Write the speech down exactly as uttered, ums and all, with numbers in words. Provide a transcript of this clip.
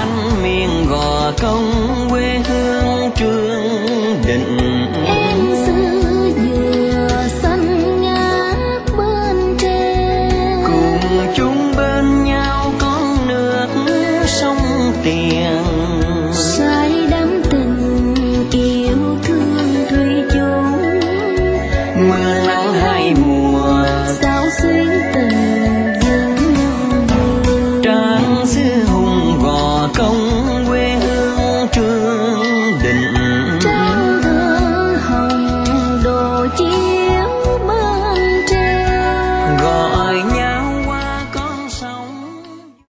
anh miền Gò Công quê hương Trương Định. Em xưa dừa xanh ngát bên tre, cùng chung bên nhau con nước sông Tiền. say đắm tình yêu thương thủy chung. Mưa